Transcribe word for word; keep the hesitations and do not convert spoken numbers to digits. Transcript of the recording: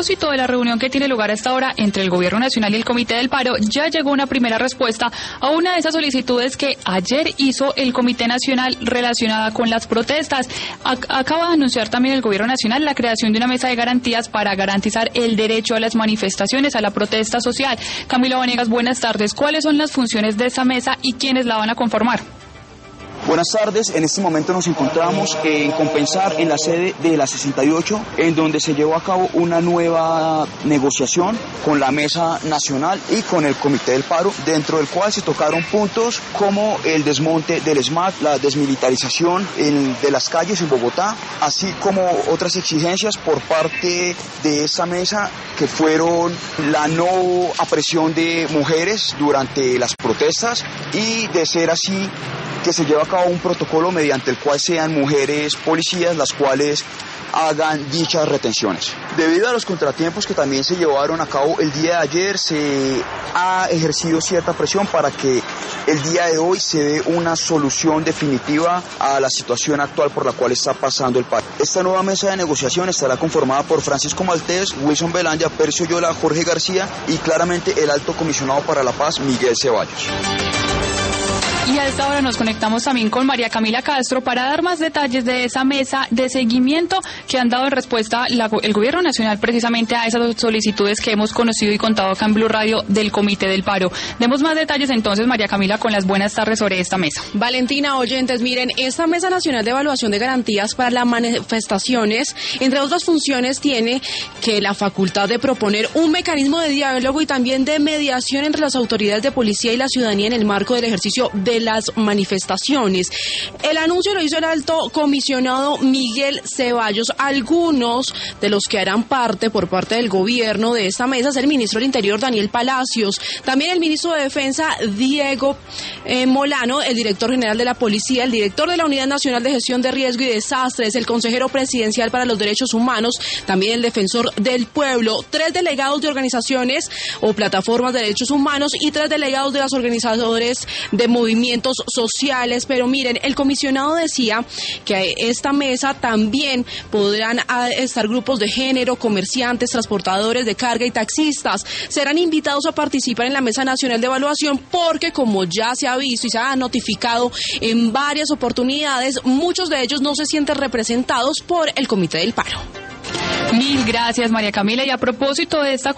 propósito de la reunión que tiene lugar a esta hora entre el Gobierno Nacional y el Comité del Paro, ya llegó una primera respuesta a una de esas solicitudes que ayer hizo el Comité Nacional relacionada con las protestas. Ac- acaba de anunciar también el Gobierno Nacional la creación de una mesa de garantías para garantizar el derecho a las manifestaciones, a la protesta social. Camilo Vanegas, buenas tardes. ¿Cuáles son las funciones de esa mesa y quiénes la van a conformar? Buenas tardes, en este momento nos encontramos en Compensar, en la sede de la sesenta y ocho, en donde se llevó a cabo una nueva negociación con la Mesa Nacional y con el Comité del Paro, dentro del cual se tocaron puntos como el desmonte del SMAT, la desmilitarización en, de las calles en Bogotá, así como otras exigencias por parte de esta mesa que fueron la no apresión de mujeres durante las protestas y, de ser así, que se lleve a cabo un protocolo mediante el cual sean mujeres policías las cuales hagan dichas retenciones. Debido a los contratiempos que también se llevaron a cabo el día de ayer, se ha ejercido cierta presión para que el día de hoy se dé una solución definitiva a la situación actual por la cual está pasando el país. Esta nueva mesa de negociación estará conformada por Francisco Maltés, Wilson Belandia, Percio Yola, Jorge García y claramente el Alto Comisionado para la Paz, Miguel Ceballos. Y a esta hora nos conectamos también con María Camila Castro para dar más detalles de esa mesa de seguimiento que han dado en respuesta la, el Gobierno Nacional precisamente a esas solicitudes que hemos conocido y contado acá en Blue Radio del Comité del Paro. Demos más detalles entonces, María Camila, con las buenas tardes sobre esta mesa. Valentina, oyentes, miren, esta Mesa Nacional de Evaluación de Garantías para las Manifestaciones, entre otras funciones, tiene que la facultad de proponer un mecanismo de diálogo y también de mediación entre las autoridades de policía y la ciudadanía en el marco del ejercicio de de las manifestaciones. El anuncio lo hizo el alto comisionado Miguel Ceballos. Algunos de los que harán parte por parte del gobierno de esta mesa es el ministro del Interior Daniel Palacios, también el ministro de Defensa Diego eh, Molano, el director general de la Policía, el director de la Unidad Nacional de Gestión de Riesgo y Desastres, el consejero presidencial para los Derechos Humanos, también el defensor del pueblo, tres delegados de organizaciones o plataformas de derechos humanos y tres delegados de los organizadores de movimientos sociales. Pero miren, el comisionado decía que esta mesa también podrán estar grupos de género, comerciantes, transportadores de carga y taxistas. Serán invitados a participar en la Mesa Nacional de Evaluación porque, como ya se ha visto y se ha notificado en varias oportunidades, muchos de ellos no se sienten representados por el Comité del Paro. Mil gracias, María Camila. Y a propósito de esta